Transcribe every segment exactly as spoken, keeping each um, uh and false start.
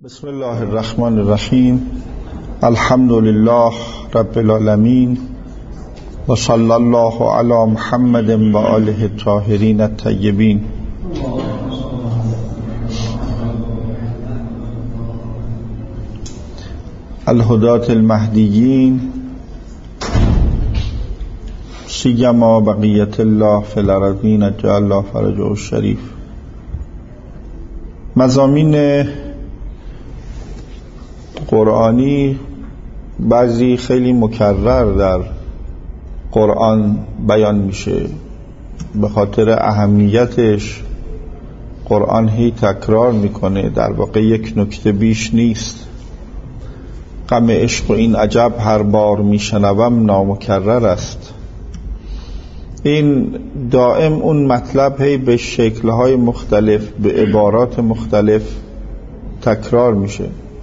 بسم الله الرحمن الرحیم. الحمد لله رب العالمین و صلی الله علی محمد و آله الطاهرین الطیبین. الهداة المهدیین سیما بقیت الله فی الارضین اجعل الله فرجه الشریف. مضامین قرآنی بعضی خیلی مکرر در قرآن بیان میشه، به خاطر اهمیتش قرآن هی تکرار میکنه، در واقع یک نکته بیش نیست. غم عشق و این عجب هر بار میشنوم نامکرر است. این دائم اون مطلب هی به شکلهای مختلف به عبارات مختلف تکرار میشه.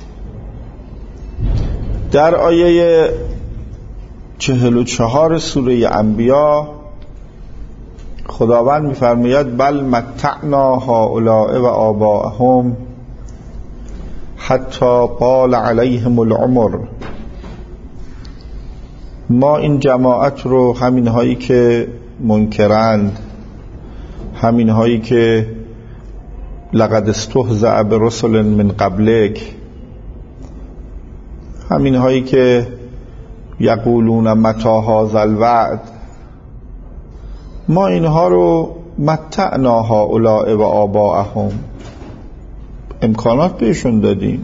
در آیه چهل و چهار سوره انبیا خداوند می‌فرماید بل متعنا هؤلاء و آباءهم حتی طال علیهم العمر. ما این جماعت رو، همین هایی که منکرند، همین هایی که لقد استهزأ برسل من قبلک، همین هایی که یقولون متی هذا الوعد، ما اینها رو متعنا هؤلاء و آباءهم، امکانات بهشون دادیم.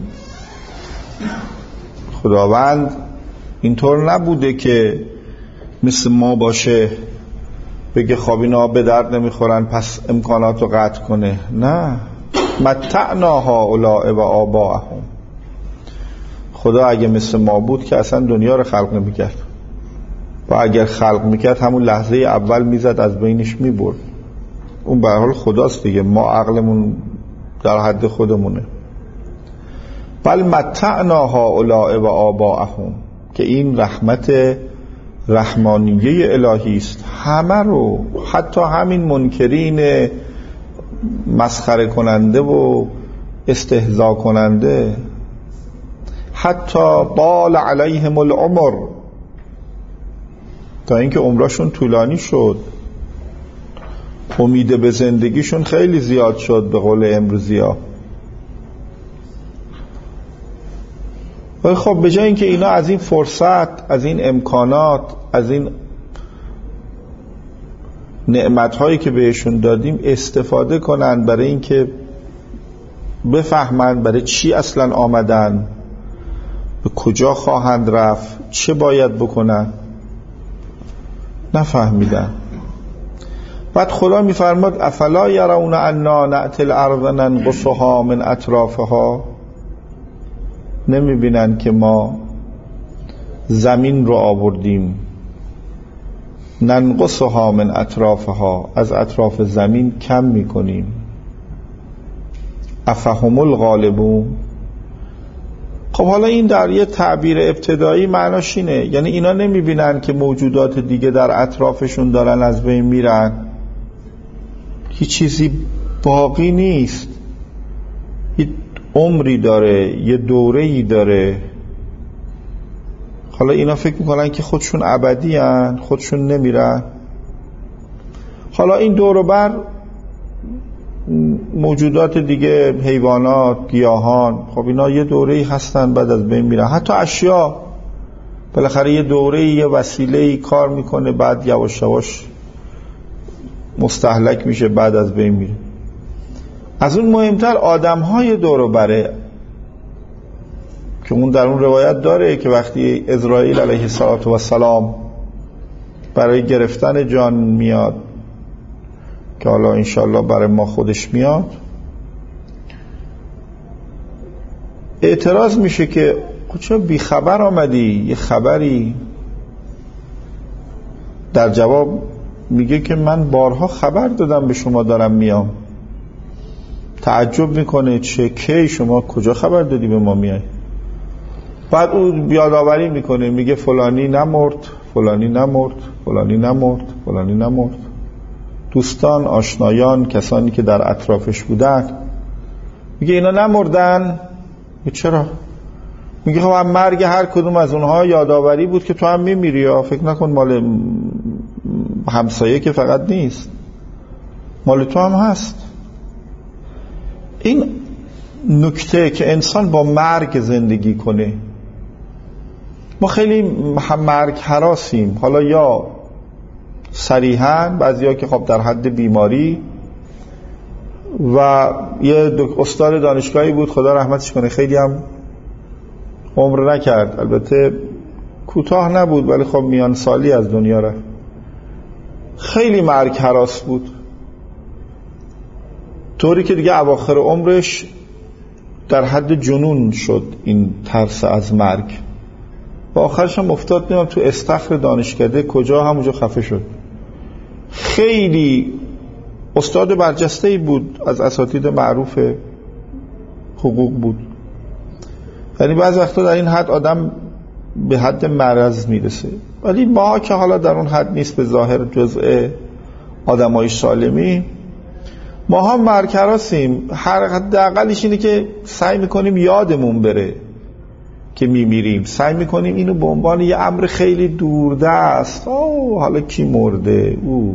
خداوند اینطور نبوده که مثل ما باشه بگه خب اینا به درد نمیخورن پس امکانات رو قطع کنه. نه، متعنا هؤلاء و آباءهم. خدا اگه مثل ما بود که اصلا دنیا رو خلق نمیکرد، و اگر خلق میکرد همون لحظه اول میزد از بینش میبرد. اون به هر حال خداست دیگه، ما عقلمون در حد خودمونه. بل متعنا هؤلاء و آباءهم، که این رحمت رحمانیه الهی است. همه رو، حتی همین منکرین مسخره کننده و استهزا کننده، حتی طال علیهم العمر، تا اینکه عمرشون طولانی شد، امید به زندگیشون خیلی زیاد شد به قول امروزیا. ولی خب به جای اینکه اینا از این فرصت، از این امکانات، از این نعمت‌هایی که بهشون دادیم استفاده کنن برای اینکه بفهمن برای چی اصلا آمدن، به کجا خواهند رفت، چه باید بکنن، نفهمیدن. بعد خدا میفرماد افلا یرون انا نأتی الارض ننقصها من اطرافها، نمیبینن که ما زمین رو آوردیم، ننقصها من اطرافها، از اطراف زمین کم میکنیم. افهم الغالبون. خب حالا این در یه تعبیر ابتدایی معناش اینه، یعنی اینا نمیبینن که موجودات دیگه در اطرافشون دارن از بین میرن، هیچ چیزی باقی نیست، یه عمری داره، یه دوره‌ای داره. حالا اینا فکر میکنن که خودشون ابدی هن، خودشون نمیرن. حالا این دور و بر موجودات دیگه، حیوانات، گیاهان، خب اینا یه دوره‌ای هستن بعد از بین میرن. حتی اشیا بالاخره یه دوره‌ای، یه وسیله‌ای کار میکنه، بعد یواش یواش مستهلک میشه، بعد از بین میره. از اون مهمتر آدم‌های دور و بره، که اون در اون روایت داره که وقتی اسرائیل علیه السلام برای گرفتن جان میاد، که حالا انشالله برای ما خودش میاد، اعتراض میشه که چرا بی خبر آمدی؟ یه خبری. در جواب میگه که من بارها خبر دادم به شما دارم میام. تعجب میکنه چه کی شما کجا خبر دادی به ما میای؟ بعد او یادآوری میکنه، میگه فلانی نمرد، فلانی نمرد، فلانی نمرد، فلانی نمرد. دوستان، آشنایان، کسانی که در اطرافش بودن، میگه اینا نمردن؟ چرا؟ میگه خب مرگ هر کدوم از اونها یادآوری بود که تو هم میمیری، یا فکر نکن مال همسایه که فقط نیست، مال تو هم هست. این نکته که انسان با مرگ زندگی کنه، ما خیلی مرگ هراسیم، حالا یا صریحاً، بعضیا که خب در حد بیماری. و یه استاد دانشگاهی بود خدا رحمتش کنه، خیلی هم عمر نکرد، البته کوتاه نبود ولی خب میان سالی از دنیا رفت. خیلی مرگ هراس بود، طوری که دیگه اواخر عمرش در حد جنون شد این ترس از مرگ و آخرش هم افتاد نمیم تو استخر دانشکده کجا، همونجا خفه شد. خیلی استاد برجسته‌ای بود، از اساتید معروف حقوق بود. یعنی بعض وقتا در این حد آدم به حد مرض میرسه، ولی ما که حالا در اون حد نیست، به ظاهر جزء آدمای سالمی، ما هم مرگ هراسیم. هر حداقلش اینه که سعی میکنیم یادمون بره که میمیریم، سعی میکنیم اینو به عنوان یه امر خیلی دوردست، اوه حالا کی مرده او،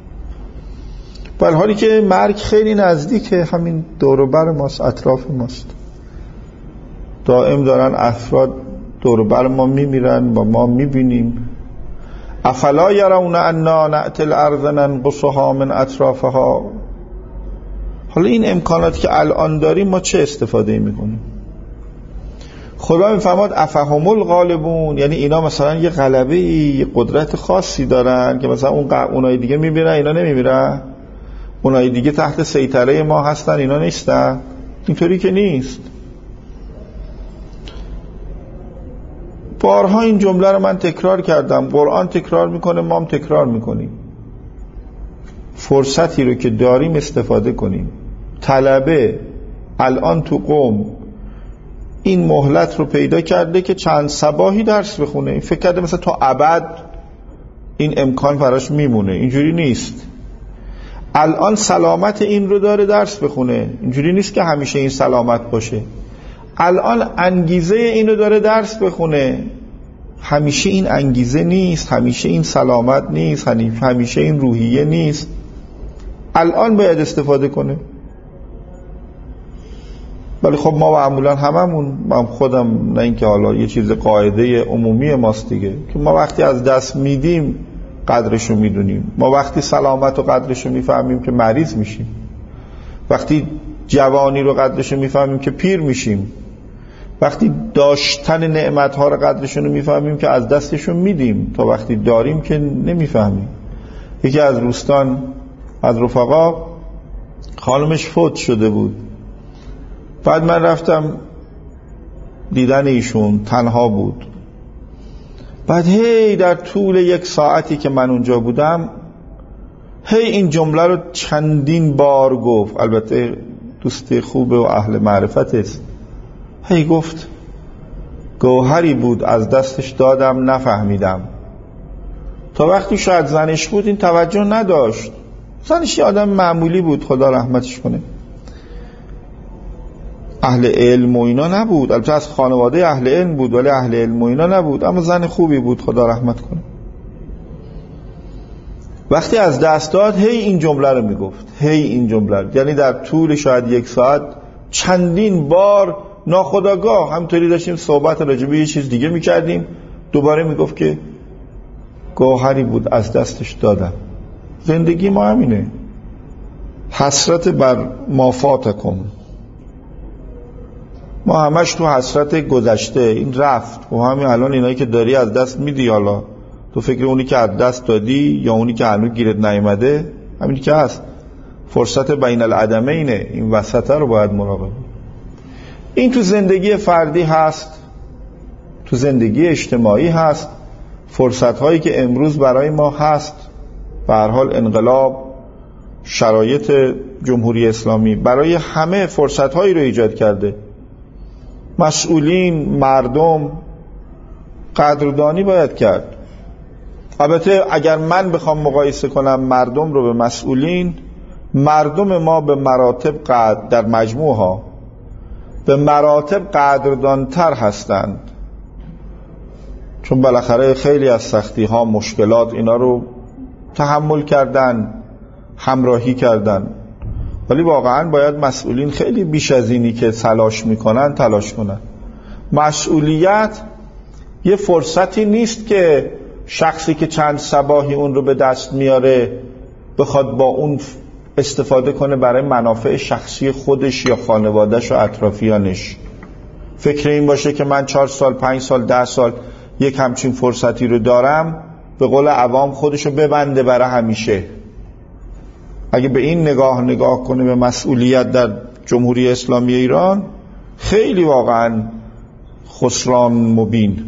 در حالی که مرگ خیلی نزدیکه، همین دور و بر ماست، اطراف ماست. دائم دارن افراد دور و بر ما میمیرن و ما میبینیم. افلا یرون انا نأتی الارض ننقصها من اطرافها. حالا این امکاناتی که الان داریم ما چه استفاده میکنیم؟ خدا میفرماد افهم الغالبون، یعنی اینا مثلا یه غلبه، یه قدرت خاصی دارن که مثلا اون اونای دیگه میمیرن اینا نمیمیرن، اونای دیگه تحت سیطره ما هستن اینا نیستن. اینطوری که نیست. بارها این جمله رو من تکرار کردم، قرآن تکرار میکنه، ما هم تکرار میکنیم. فرصتی رو که داریم استفاده کنیم. طلبه الان تو قم این مهلت رو پیدا کرده که چند صباحی درس بخونه، این فکر کرده مثلا تا ابد این امکان براش میمونه. اینجوری نیست. الان سلامت این رو داره درس بخونه، اینجوری نیست که همیشه این سلامت باشه. الان انگیزه اینو داره درس بخونه، همیشه این انگیزه نیست، همیشه این سلامت نیست، همیشه این روحیه نیست. الان باید استفاده کنه. ولی خب ما معمولا هممون، من خودم، نه اینکه حالا یه چیز قاعده عمومی ماست دیگه، که ما وقتی از دست میدیم قدرشو میدونیم، ما وقتی سلامت و قدرشو میفهمیم که مریض میشیم، وقتی جوانی رو قدرشو میفهمیم که پیر میشیم، وقتی داشتن نعمتها رو قدرشون رو میفهمیم که از دستشون میدیم، تا وقتی داریم که نمیفهمیم. یکی از دوستان از رفقا خانمش فوت شده بود، بعد من رفتم دیدن ایشون، تنها بود. بعد هی در طول یک ساعتی که من اونجا بودم هی این جمله رو چندین بار گفت، البته دوست خوبه و اهل معرفت است. هی گفت گوهری بود از دستش دادم نفهمیدم. تا وقتی شاید زنش بود این توجه نداشت. زنش یه آدم معمولی بود خدا رحمتش کنه، اهل علم و اینا نبود، البته از خانواده اهل علم بود ولی اهل علم و اینا نبود، اما زن خوبی بود خدا رحمت کنه. وقتی از دست داد هی این جمله رو میگفت، هی این جمله رو، یعنی در طول شاید یک ساعت چندین بار ناخودآگاه همطوری داشتیم صحبت راجع به یه چیز دیگه میکردیم، دوباره میگفت که گوهری بود از دستش دادم. زندگی ما همینه، حسرت بر ما فاتکم. ما همش تو حسرت گذشته، این رفت و همین الان اینایی که داری از دست میدی، حالا تو فکر اونی که از دست دادی یا اونی که هنوز گیرت نیامده، همینی که هست. فرصت بین العدمینه، این وسطه رو باید مراقب. این تو زندگی فردی هست، تو زندگی اجتماعی هست، فرصت هایی که امروز برای ما هست. به هر حال انقلاب، شرایط جمهوری اسلامی برای همه فرصت هایی رو ایجاد کرده. مسئولین، مردم، قدردانی باید کرد. البته اگر من بخوام مقایسه کنم مردم رو به مسئولین، مردم ما به مراتب قدر در مجموع ها به مراتب قدردانتر هستند، چون بالاخره خیلی از سختی ها، مشکلات، اینا رو تحمل کردن، همراهی کردن. ولی واقعا باید مسئولین خیلی بیش از اینی که تلاش میکنن تلاش کنن. مسئولیت یه فرصتی نیست که شخصی که چند صباحی اون رو به دست میاره بخواد با اون استفاده کنه برای منافع شخصی خودش یا خانوادهش و اطرافیانش. فکر این باشه که من چهار سال، پنج سال، ده سال یک همچین فرصتی رو دارم، به قول عوام خودشو ببنده برای همیشه. اگه به این نگاه نگاه کنه به مسئولیت در جمهوری اسلامی ایران، خیلی واقعا خسران مبین.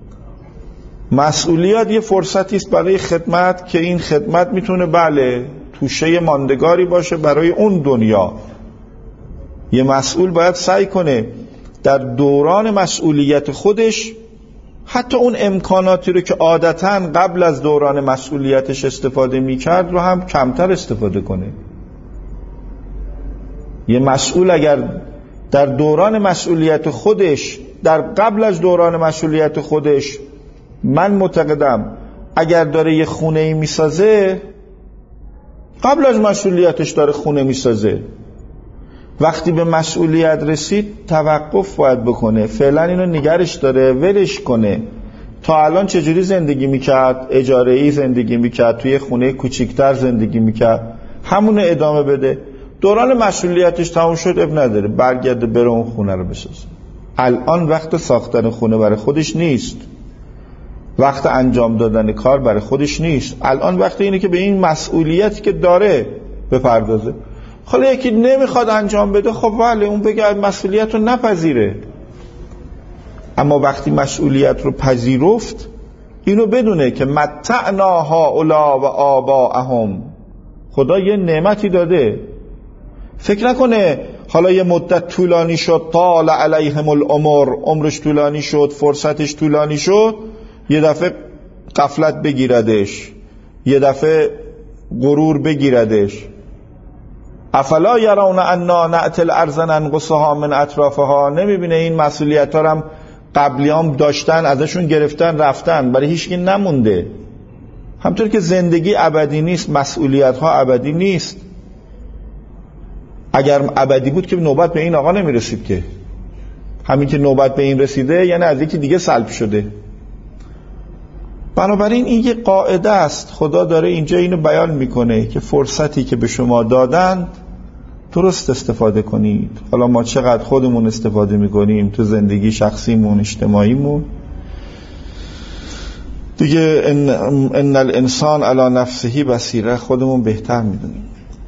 مسئولیت یه فرصتی است برای خدمت که این خدمت میتونه بله توشه ماندگاری باشه برای اون دنیا. یه مسئول باید سعی کنه در دوران مسئولیت خودش حتی اون امکاناتی رو که عادتاً قبل از دوران مسئولیتش استفاده میکرد رو هم کمتر استفاده کنه. یه مسئول اگر در دوران مسئولیت خودش، در قبل از دوران مسئولیت خودش، من معتقدم اگر داره یه خونه میسازه، قبل از مسئولیتش داره خونه میسازه، وقتی به مسئولیت رسید توقف باید بکنه، فعلا اینو نگرش داره، ولش کنه. تا الان چجوری زندگی میکرد؟ اجاره‌ای زندگی میکرد، توی خونه کوچیکتر زندگی میکرد، همون ادامه بده. دوران مسئولیتش تموم شد، اب نداره، برگرده بره اون خونه رو بسازه. الان وقت ساختن خونه برای خودش نیست، وقت انجام دادن کار برای خودش نیست. الان وقت اینه که به این مسئولیتی که داره بپردازه. حالا یکی نمیخواد انجام بده، خب ولی اون بگه مسئولیت رو نپذیره. اما وقتی مسئولیت رو پذیرفت، اینو بدونه که متعنا هؤلاء و آباءهم، خدا یه نعمتی داده. فکر نکنه حالا یه مدت طولانی شد، طال علیهم العمر، عمرش طولانی شد، فرصتش طولانی شد، یه دفعه غفلت بگیردش، یه دفعه غرور بگیردش. افلا یرون انا نأتی الارض ننقصها من اطرافها، نمیبینه این مسئولیت ها هم قبلیام داشتن، ازشون گرفتن رفتن، برای هیچکی نمونده. همطور که زندگی ابدی نیست، مسئولیت ها ابدی نیست. اگر ابدی بود که نوبت به این آقا نمیرسید که. همین که نوبت به این رسیده یعنی از یکی دیگه سلب شده. بنابراین این یه قاعده است. خدا داره اینجا اینو بیان میکنه که فرصتی که به شما دادند درست استفاده کنید. حالا ما چقدر خودمون استفاده میکنیم تو زندگی شخصیمون، اجتماعیمون، دیگه ان, ان الانسان علی نفسه بصیره، خودمون بهتر میدونیم.